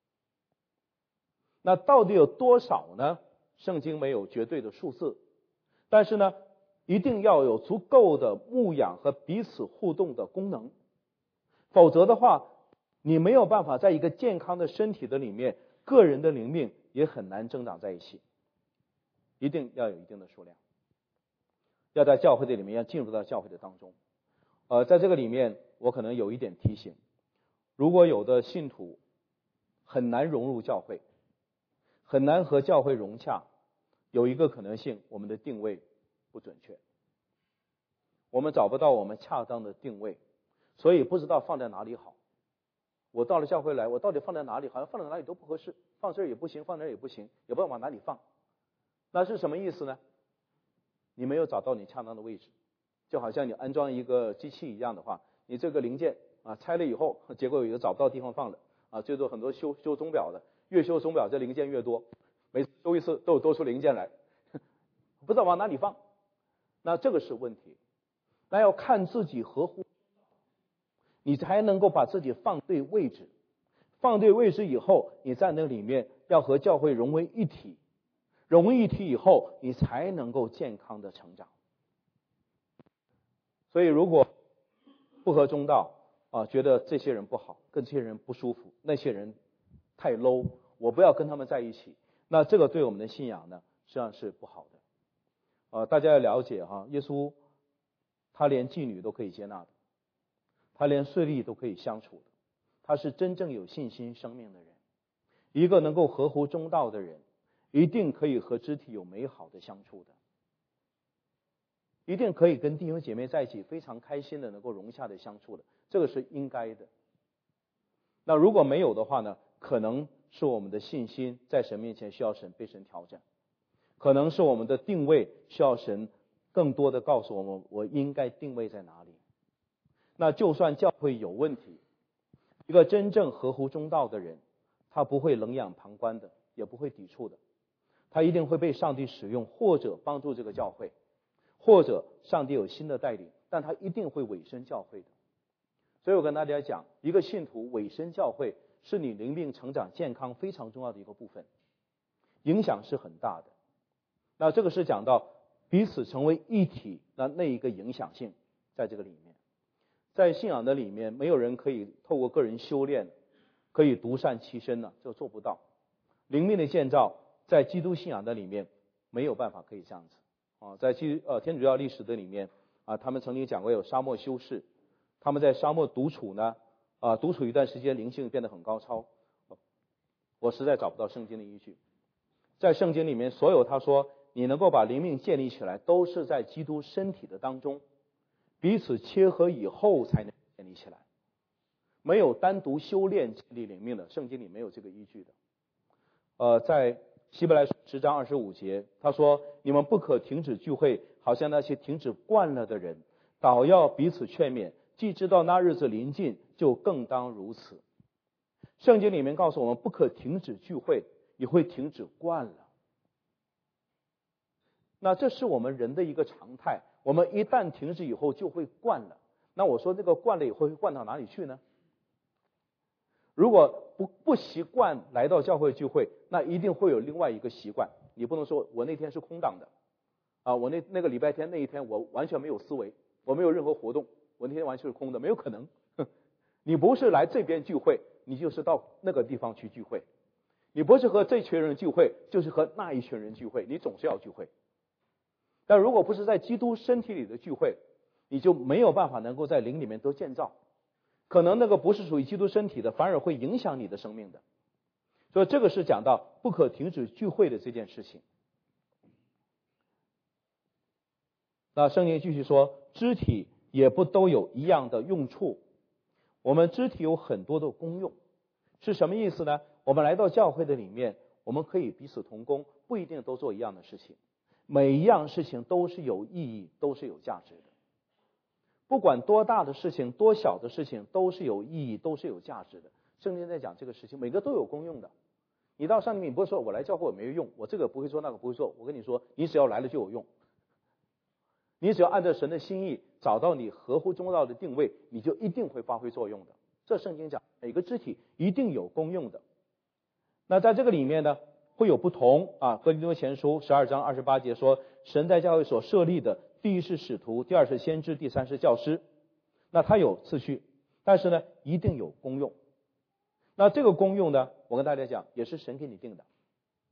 那到底有多少呢？圣经没有绝对的数字，但是呢，一定要有足够的牧养和彼此互动的功能，否则的话，你没有办法在一个健康的身体的里面，个人的灵命也很难增长在一起。 一定要有一定的数量，要在教会的里面，要进入到教会的当中。呃，在这个里面，我可能有一点提醒：如果有的信徒很难融入教会，很难和教会融洽，有一个可能性，我们的定位不准确，我们找不到我们恰当的定位，所以不知道放在哪里好。我到了教会来，我到底放在哪里？好像放在哪里都不合适，放这儿也不行，放那儿也不行，也不知道往哪里放。那是什么意思呢？你没有找到你恰当的位置，就好像你安装一个机器一样的话，你这个零件啊拆了以后，结果有一个找不到地方放了啊。最多很多修修钟表的，越修钟表这零件越多，每次修一次都有多出零件来，不知道往哪里放。那这个是问题。那要看自己合乎，你才能够把自己放对位置。放对位置以后，你在那里面要和教会融为一体。融为一体以后，你才能够健康的成长。所以如果不合中道啊，觉得这些人不好，跟这些人不舒服，那些人太 low， 我不要跟他们在一起，那这个对我们的信仰呢实际上是不好的。呃，大家要了解哈，耶稣他连妓女都可以接纳的，他连税吏都可以相处的，他是真正有信心生命的人。一个能够合乎中道的人，一定可以和肢体有美好的相处的，一定可以跟弟兄姐妹在一起非常开心的能够融洽的相处的，这个是应该的。那如果没有的话呢，可能是我们的信心在神面前需要神被神调整，可能是我们的定位需要神更多的告诉我们我应该定位在哪里。那就算教会有问题，一个真正合乎中道的人，他不会冷眼旁观的，也不会抵触的，他一定会被上帝使用，或者帮助这个教会，或者上帝有新的带领，但他一定会委身教会的。所以我跟大家讲，一个信徒委身教会是你灵命成长健康非常重要的一个部分，影响是很大的。那这个是讲到彼此成为一体，那那一个影响性在这个里面。在信仰的里面，没有人可以透过个人修炼可以独善其身呢，这做不到。灵命的建造在基督信仰的里面没有办法可以这样子啊。在基呃天主教历史的里面啊，他们曾经讲过有沙漠修士，他们在沙漠独处呢啊，独处一段时间，灵性变得很高超。我实在找不到圣经的依据，在圣经里面所有他说你能够把灵命建立起来，都是在基督身体的当中彼此切合以后才能建立起来，没有单独修炼建立灵命的，圣经里没有这个依据的。呃，在希伯来书十章二十五节，他说你们不可停止聚会，好像那些停止惯了的人，倒要彼此劝勉，既知道那日子临近，就更当如此。圣经里面告诉我们不可停止聚会，也会停止惯了。那这是我们人的一个常态，我们一旦停止以后就会惯了。那我说这个惯了以后会惯到哪里去呢？如果不不习惯来到教会聚会，那一定会有另外一个习惯。你不能说我那天是空档的啊，我那那个礼拜天那一天我完全没有思维，我没有任何活动，我那天完全是空的，没有可能。你不是来这边聚会，你就是到那个地方去聚会。你不是和这群人聚会，就是和那一群人聚会，你总是要聚会。但如果不是在基督身体里的聚会，你就没有办法能够在灵里面都建造，可能那个不是属于基督身体的，反而会影响你的生命的。所以这个是讲到不可停止聚会的这件事情。那圣经继续说，肢体也不都有一样的用处。我们肢体有很多的功用，是什么意思呢？我们来到教会的里面，我们可以彼此同工，不一定都做一样的事情，每一样事情都是有意义，都是有价值的。不管多大的事情，多小的事情，都是有意义，都是有价值的。圣经在讲这个事情，每个都有功用的。你到上面，你不是说我来教会我没有用，我这个不会做，那个不会做。我跟你说，你只要来了就有用。你只要按照神的心意，找到你合乎中道的定位，你就一定会发挥作用的。这圣经讲，每个肢体一定有功用的。那在这个里面呢，会有不同啊。哥林多前书十二章二十八节说，神在教会所设立的，第一是使徒，第二是先知，第三是教师。那它有次序，但是呢，一定有功用。那这个功用呢，我跟大家讲，也是神给你定的。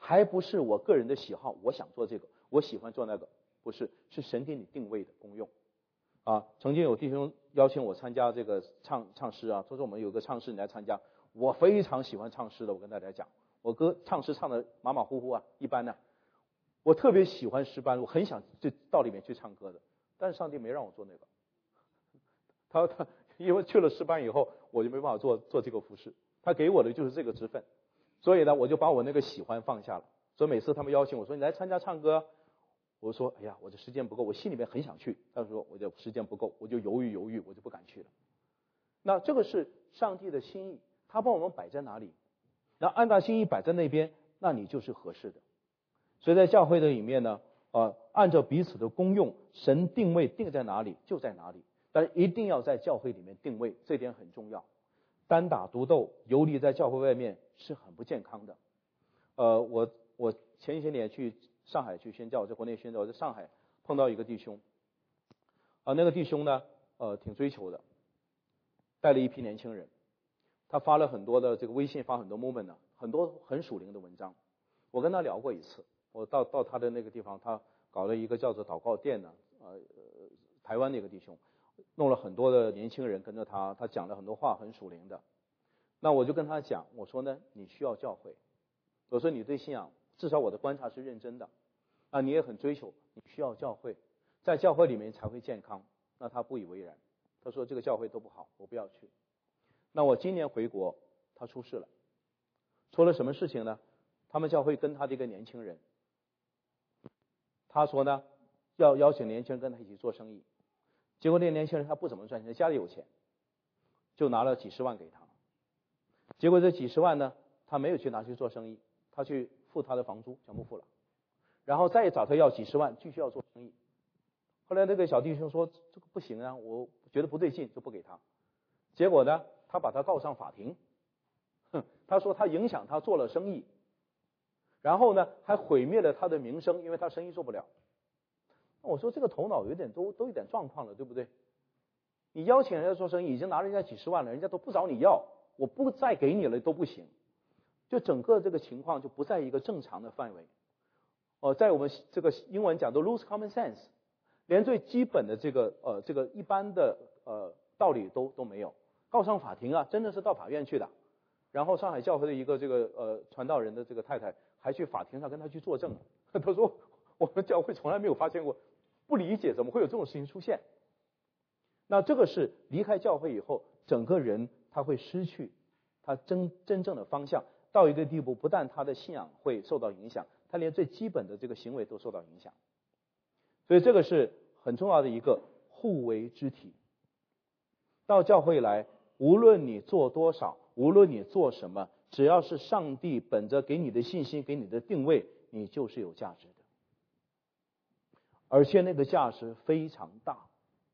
还不是我个人的喜好，我想做这个，我喜欢做那个，不是，是神给你定位的功用。啊，曾经有弟兄邀请我参加这个唱唱诗啊，他说我们有个唱诗你来参加，我非常喜欢唱诗的，我跟大家讲，我歌唱诗唱的马马虎虎啊，一般呢、啊，我特别喜欢诗班，我很想就到里面去唱歌的，但是上帝没让我做那个，他他因为去了诗班以后，我就没办法做做这个服饰，他给我的就是这个职分，所以呢，我就把我那个喜欢放下了，所以每次他们邀请我说你来参加唱歌。我说哎呀，我这时间不够，我心里面很想去，但是说我这时间不够，我就犹豫犹豫，我就不敢去了。那这个是上帝的心意，他帮我们摆在哪里，那按照心意摆在那边，那你就是合适的。所以在教会的里面呢，呃，按照彼此的功用，神定位定在哪里就在哪里，但是一定要在教会里面定位，这点很重要。单打独斗，游离在教会外面是很不健康的。呃，我我前些年去上海去宣教，在国内宣教，我在上海碰到一个弟兄，啊、呃，那个弟兄呢，呃，挺追求的，带了一批年轻人，他发了很多的这个微信，发很多 moment 呢，很多很属灵的文章。我跟他聊过一次，我到到他的那个地方，他搞了一个叫做祷告殿呢，呃，台湾那个弟兄，弄了很多的年轻人跟着他，他讲了很多话，很属灵的。那我就跟他讲，我说呢，你需要教会，我说你对信仰。至少我的观察是认真的，啊，你也很追求，你需要教会，在教会里面才会健康。那他不以为然，他说这个教会都不好，我不要去。那我今年回国，他出事了，出了什么事情呢？他们教会跟他的一个年轻人，他说呢要邀请年轻人跟他一起做生意，结果那个年轻人他不怎么赚钱，家里有钱，就拿了几十万给他，结果这几十万呢，他没有去拿去做生意，他去付他的房租，全部付了，然后再找他要几十万，继续要做生意。后来那个小弟兄说这个不行啊，我觉得不对劲，就不给他。结果呢，他把他告上法庭，哼，他说他影响他做了生意，然后呢还毁灭了他的名声，因为他生意做不了。我说这个头脑有点都都有点状况了，对不对？你邀请人家做生意，已经拿人家几十万了，人家都不找你要，我不再给你了都不行。就整个这个情况就不在一个正常的范围，哦、呃，在我们这个英文讲都 lose common sense， 连最基本的这个呃这个一般的呃道理都都没有，告上法庭啊，真的是到法院去的。然后上海教会的一个这个呃传道人的这个太太还去法庭上跟他去作证，他说我们教会从来没有发现过，不理解怎么会有这种事情出现。那这个是离开教会以后，整个人他会失去他真真正的方向。到一个地步，不但他的信仰会受到影响，他连最基本的这个行为都受到影响。所以这个是很重要的一个互为肢体。到教会来，无论你做多少，无论你做什么，只要是上帝本着给你的信心，给你的定位，你就是有价值的，而且那个价值非常大。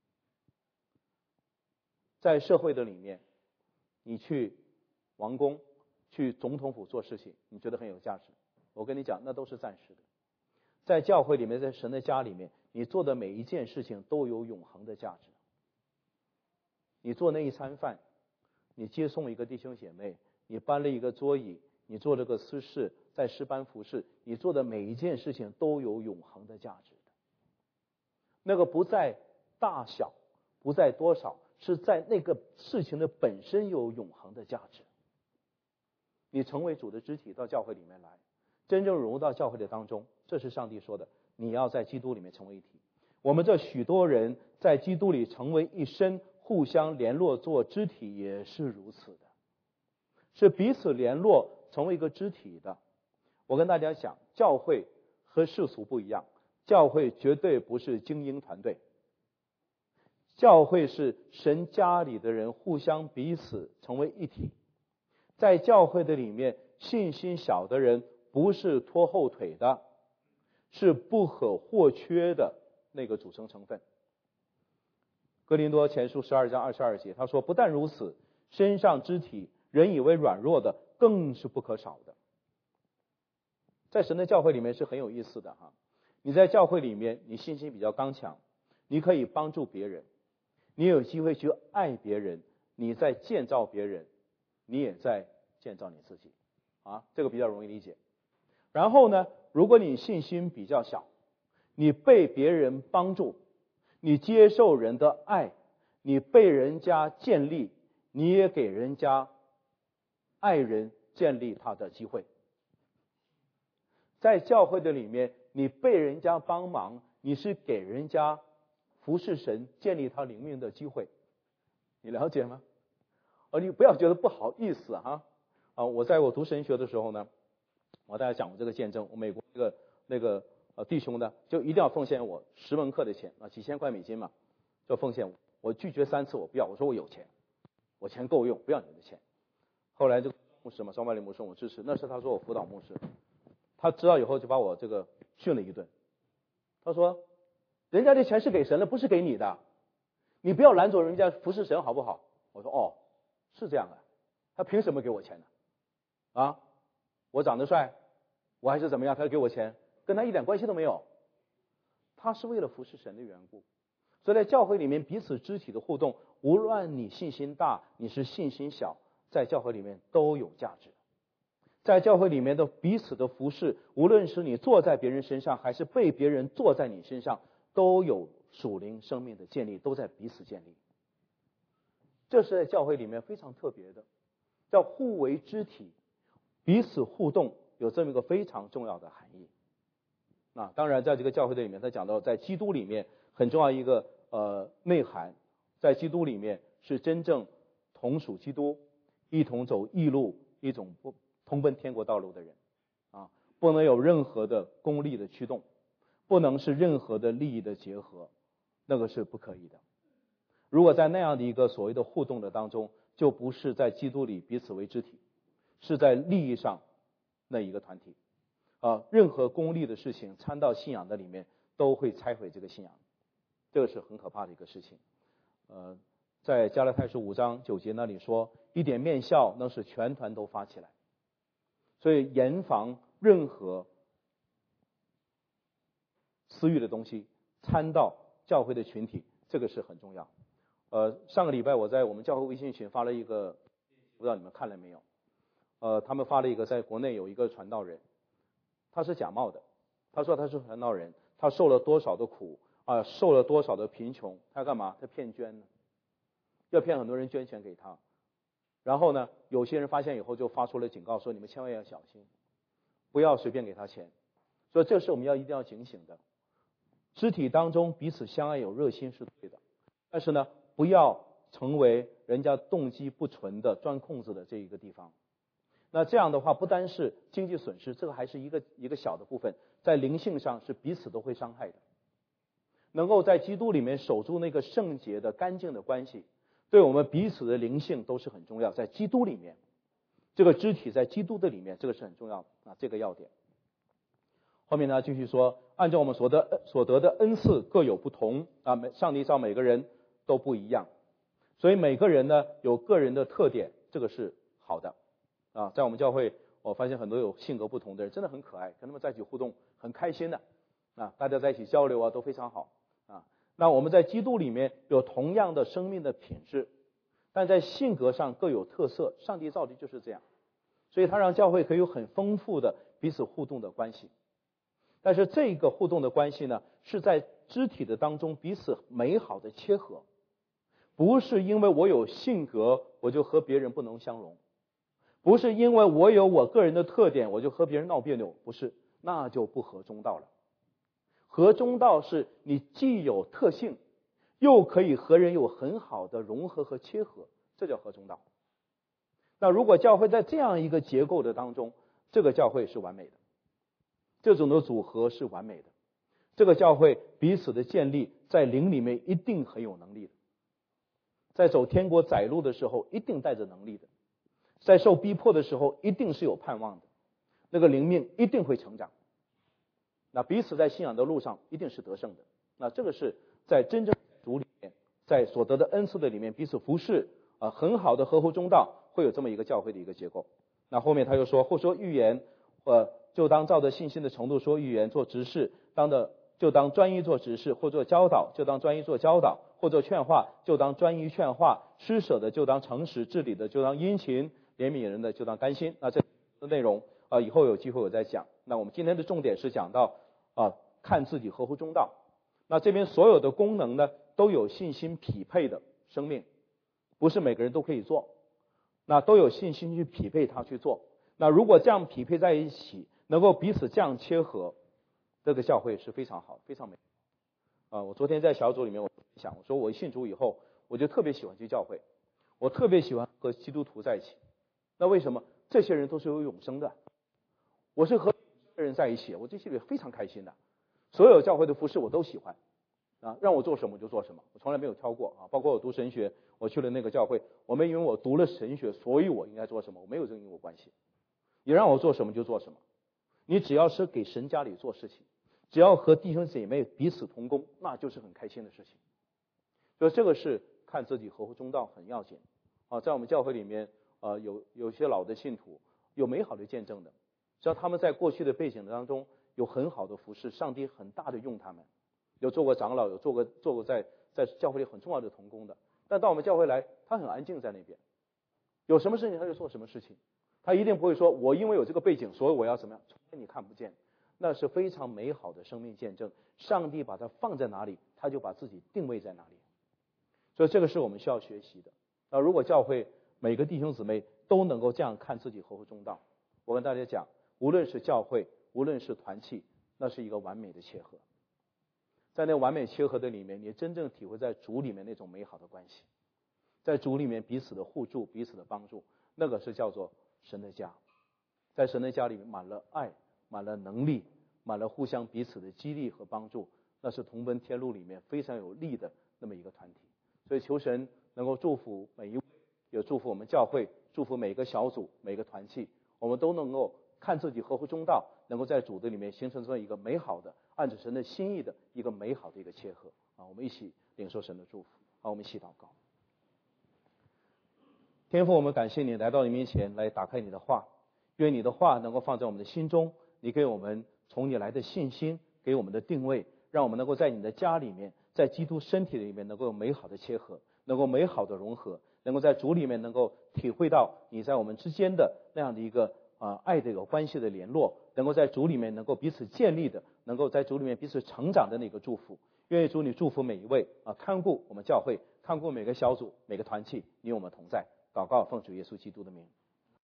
在社会的里面，你去王宫，去总统府做事情，你觉得很有价值，我跟你讲，那都是暂时的。在教会里面，在神的家里面，你做的每一件事情都有永恒的价值。你做那一餐饭，你接送一个弟兄姐妹，你搬了一个桌椅，你做了个司事，在诗班服侍，你做的每一件事情都有永恒的价值的。那个不在大小，不在多少，是在那个事情的本身有永恒的价值。你成为主的肢体，到教会里面来，真正融入到教会的当中，这是上帝说的，你要在基督里面成为一体。我们这许多人在基督里成为一身，互相联络做肢体也是如此的，是彼此联络成为一个肢体的。我跟大家讲，教会和世俗不一样，教会绝对不是精英团队，教会是神家里的人互相彼此成为一体。在教会的里面，信心小的人不是拖后腿的，是不可或缺的那个组成成分。哥林多前书十二章二十二节，他说，不但如此，身上肢体人以为软弱的，更是不可少的。在神的教会里面是很有意思的哈。你在教会里面，你信心比较刚强，你可以帮助别人，你有机会去爱别人，你在建造别人，你也在建造你自己啊，这个比较容易理解。 然后呢，如果你信心比较小，你被别人帮助，你接受人的爱，你被人家建立，你也给人家爱人建立他的机会。在教会的里面，你被人家帮忙，你是给人家服侍神建立他灵命的机会，你了解吗？而你不要觉得不好意思哈啊！我在我读神学的时候呢，我大家讲过这个见证，我美国那个那个呃弟兄呢，就一定要奉献我十门课的钱啊，几千块美金嘛，就奉献我。我拒绝三次，我不要，我说我有钱，我钱够用，不要你的钱。后来这个牧师嘛，双百里牧师我支持，那是他说我辅导牧师，他知道以后就把我这个训了一顿。他说，人家的钱是给神的，不是给你的，你不要拦走人家服侍神好不好？我说哦，是这样的，他凭什么给我钱呢？啊，我长得帅，我还是怎么样，他给我钱，跟他一点关系都没有。他是为了服侍神的缘故。所以在教会里面彼此肢体的互动，无论你信心大，你是信心小，在教会里面都有价值。在教会里面的彼此的服侍，无论是你坐在别人身上，还是被别人坐在你身上，都有属灵生命的建立，都在彼此建立。这是在教会里面非常特别的，叫互为肢体，彼此互动，有这么一个非常重要的含义。那当然在这个教会的里面，他讲到在基督里面很重要一个呃内涵，在基督里面是真正同属基督，一同走义路，一种不同奔天国道路的人啊，不能有任何的功利的驱动，不能是任何的利益的结合，那个是不可以的。如果在那样的一个所谓的互动的当中，就不是在基督里彼此为肢体，是在利益上那一个团体啊，任何功利的事情掺到信仰的里面，都会拆毁这个信仰，这个是很可怕的一个事情。呃，在加拉太书五章九节那里说，一点面笑能使全团都发起来。所以严防任何私欲的东西掺到教会的群体，这个是很重要。呃，上个礼拜我在我们教会微信群发了一个，不知道你们看了没有？呃，他们发了一个，在国内有一个传道人，他是假冒的，他说他是传道人，他受了多少的苦啊、呃，受了多少的贫穷，他干嘛？他骗捐呢，要骗很多人捐钱给他。然后呢，有些人发现以后就发出了警告，说你们千万要小心，不要随便给他钱。所以这是我们要一定要警醒的。肢体当中彼此相爱有热心是对的，但是呢，不要成为人家动机不纯的钻空子的这一个地方。那这样的话，不单是经济损失，这个还是一个一个小的部分，在灵性上是彼此都会伤害的。能够在基督里面守住那个圣洁的干净的关系，对我们彼此的灵性都是很重要。在基督里面，这个肢体在基督的里面，这个是很重要的啊，这个要点。后面呢继续说，按照我们所得所得的恩赐各有不同啊，上帝造每个人都不一样，所以每个人呢有个人的特点，这个是好的啊。在我们教会，我发现很多有性格不同的人真的很可爱，跟他们在一起互动很开心的啊，大家在一起交流啊都非常好啊。那我们在基督里面有同样的生命的品质，但在性格上各有特色，上帝造的就是这样，所以他让教会可以有很丰富的彼此互动的关系。但是这个互动的关系呢，是在肢体的当中彼此美好的切合，不是因为我有性格我就和别人不能相容，不是因为我有我个人的特点我就和别人闹别扭，不是，那就不合中道了。合中道是你既有特性，又可以和人有很好的融合和切合，这叫合中道。那如果教会在这样一个结构的当中，这个教会是完美的，这种的组合是完美的，这个教会彼此的建立在灵里面一定很有能力的，在走天国窄路的时候一定带着能力的，在受逼迫的时候一定是有盼望的，那个灵命一定会成长，那彼此在信仰的路上一定是得胜的。那这个是在真正主里面，在所得的恩赐的里面彼此服侍啊、呃，很好的合乎中道，会有这么一个教会的一个结构。那后面他又说，或说预言呃就当照着信心的程度说预言，做执事当的就当专一做执事，或做教导就当专一做教导，或做劝化就当专一劝化，施舍的就当诚实，治理的就当殷勤，怜悯人的就当甘心。那这内容啊，以后有机会我再讲。那我们今天的重点是讲到啊，看自己合乎中道。那这边所有的功能呢，都有信心匹配的生命，不是每个人都可以做，那都有信心去匹配它去做。那如果这样匹配在一起，能够彼此这样切合，这个教会是非常好，非常美。啊，我昨天在小组里面我想，我说我信主以后，我就特别喜欢去教会，我特别喜欢和基督徒在一起。那为什么？这些人都是有永生的，我是和永生的人在一起，我这心里非常开心的。所有教会的服事我都喜欢，啊，让我做什么我就做什么，我从来没有挑过啊。包括我读神学，我去了那个教会，我没因为我读了神学，所以我应该做什么，我没有这个因果关系。你让我做什么就做什么，你只要是给神家里做事情，只要和弟兄姐妹彼此同工，那就是很开心的事情。所以这个是看自己合乎中道很要紧啊。在我们教会里面，呃，有有些老的信徒有美好的见证的，只要他们在过去的背景当中有很好的服事，上帝很大的用他们，有做过长老，有做过做过在在教会里很重要的同工的。但到我们教会来，他很安静在那边，有什么事情他就做什么事情，他一定不会说我因为有这个背景，所以我要怎么样，从来你看不见。那是非常美好的生命见证，上帝把它放在哪里，他就把自己定位在哪里。所以这个是我们需要学习的。那如果教会每个弟兄姊妹都能够这样看自己合乎中道，我跟大家讲，无论是教会，无论是团契，那是一个完美的切合。在那完美切合的里面，你真正体会在主里面那种美好的关系，在主里面彼此的互助，彼此的帮助，那个是叫做神的家。在神的家里面满了爱，满了能力，满了互相彼此的激励和帮助，那是同奔天路里面非常有力的那么一个团体。所以求神能够祝福每一位，也祝福我们教会，祝福每个小组，每个团契，我们都能够看自己合乎中道，能够在主的里面形成这么一个美好的按着神的心意的一个美好的一个切合啊！我们一起领受神的祝福啊！我们一起祷告。天父，我们感谢你来到你面前来打开你的话，愿你的话能够放在我们的心中，你给我们从你来的信心，给我们的定位，让我们能够在你的家里面，在基督身体里面能够有美好的切合，能够美好的融合，能够在主里面能够体会到你在我们之间的那样的一个啊、呃、爱的有关系的联络，能够在主里面能够彼此建立的，能够在主里面彼此成长的那个祝福。愿意主你祝福每一位啊，看顾我们教会，看顾每个小组，每个团契，你我们同在。祷告奉主耶稣基督的名。